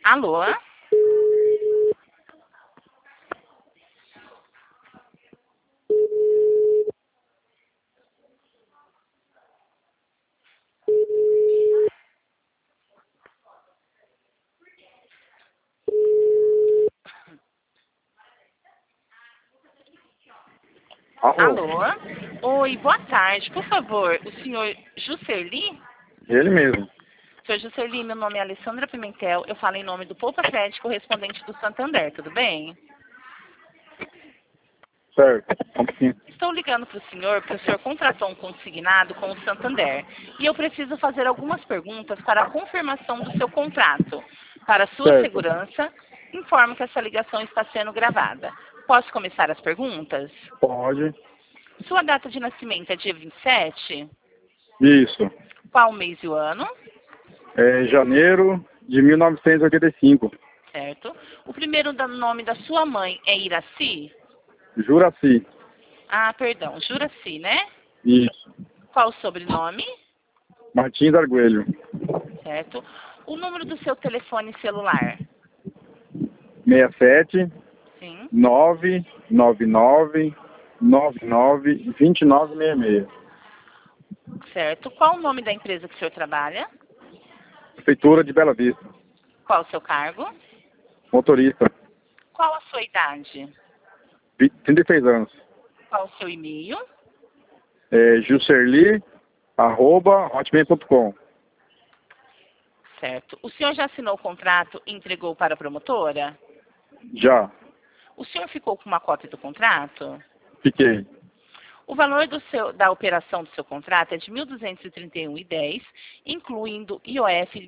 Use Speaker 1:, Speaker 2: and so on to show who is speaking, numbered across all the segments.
Speaker 1: Alô?
Speaker 2: Alô?
Speaker 1: Alô? Oi, boa tarde. Por favor, o senhor Juscerli?
Speaker 2: Ele mesmo.
Speaker 1: Senhor Juscerli, meu nome é Alessandra Pimentel. Eu falo em nome do Poupa Crédito, correspondente do Santander, tudo bem?
Speaker 2: Certo. Como sim?
Speaker 1: Estou ligando para o senhor porque o senhor contratou um consignado com o Santander. E eu preciso fazer algumas perguntas para a confirmação do seu contrato. Para sua
Speaker 2: Certo.
Speaker 1: segurança, informo que essa ligação está sendo gravada. Posso começar as perguntas?
Speaker 2: Pode.
Speaker 1: Sua data de nascimento é dia 27?
Speaker 2: Isso.
Speaker 1: Qual o mês e o ano?
Speaker 2: É janeiro de 1985.
Speaker 1: Certo. O primeiro nome da sua mãe é Iraci?
Speaker 2: Juraci.
Speaker 1: Ah, perdão, Juraci, né?
Speaker 2: Isso.
Speaker 1: Qual o sobrenome?
Speaker 2: Martins Arguelho.
Speaker 1: Certo. O número do seu telefone celular?
Speaker 2: 67
Speaker 1: Sim.
Speaker 2: 999 99 2966.
Speaker 1: Certo. Qual o nome da empresa que o senhor trabalha?
Speaker 2: Prefeitura de Bela Vista.
Speaker 1: Qual o seu cargo?
Speaker 2: Motorista.
Speaker 1: Qual a sua idade?
Speaker 2: 36 anos.
Speaker 1: Qual o seu e-mail?
Speaker 2: Juscerli@hotmail.com.
Speaker 1: Certo. O senhor já assinou o contrato e entregou para a promotora?
Speaker 2: Já.
Speaker 1: O senhor ficou com uma cópia do contrato?
Speaker 2: Fiquei.
Speaker 1: O valor da operação do seu contrato é de R$ 1.231,10, incluindo IOF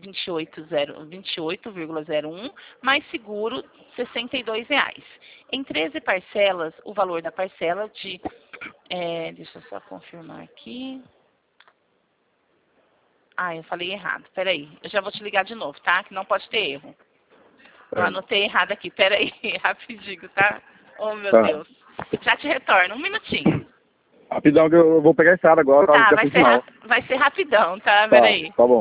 Speaker 1: 28,01, mais seguro R$ 62,00. Em 13 parcelas, o valor da parcela de... deixa eu só confirmar aqui. Ah, eu falei errado. Peraí, eu já vou te ligar de novo, tá? Que não pode ter erro. Eu anotei errado aqui. Peraí, rapidinho, tá? Oh, meu
Speaker 2: Tá.
Speaker 1: Deus. Já te retorno, um minutinho.
Speaker 2: Rapidão que eu vou pegar a estrada agora.
Speaker 1: Tá,
Speaker 2: Já fui final.
Speaker 1: vai ser rapidão, tá?
Speaker 2: Tá,
Speaker 1: Peraí.
Speaker 2: tá bom.